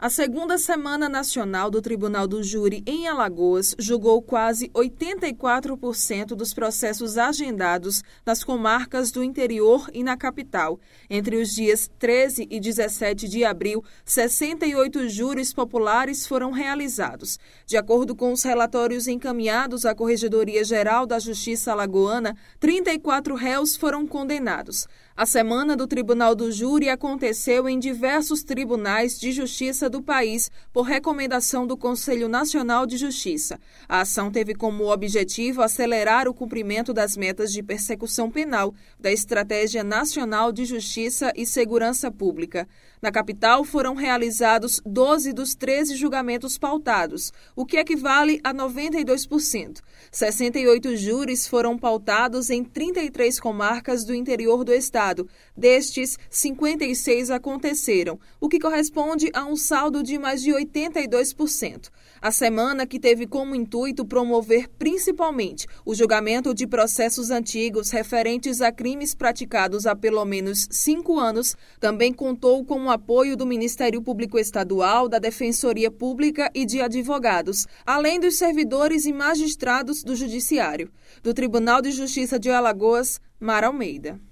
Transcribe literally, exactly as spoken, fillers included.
A segunda Semana Nacional do Tribunal do Júri em Alagoas julgou quase oitenta e quatro por cento dos processos agendados nas comarcas do interior e na capital. Entre os dias treze e dezessete de abril, sessenta e oito júris populares foram realizados. De acordo com os relatórios encaminhados à Corregedoria Geral da Justiça Alagoana, trinta e quatro réus foram condenados. A Semana do Tribunal do Júri aconteceu em diversos tribunais de justiça do país por recomendação do Conselho Nacional de Justiça. A ação teve como objetivo acelerar o cumprimento das metas de persecução penal da Estratégia Nacional de Justiça e Segurança Pública. Na capital foram realizados doze dos treze julgamentos pautados, o que equivale a noventa e dois por cento. sessenta e oito júris foram pautados em trinta e três comarcas do interior do estado. Destes, cinquenta e seis aconteceram, o que corresponde a um saldo de mais de oitenta e dois por cento. A semana, que teve como intuito promover principalmente o julgamento de processos antigos referentes a crimes praticados há pelo menos cinco anos, também contou com o apoio do Ministério Público Estadual, da Defensoria Pública e de advogados, além dos servidores e magistrados do Judiciário. Do Tribunal de Justiça de Alagoas, Mara Almeida.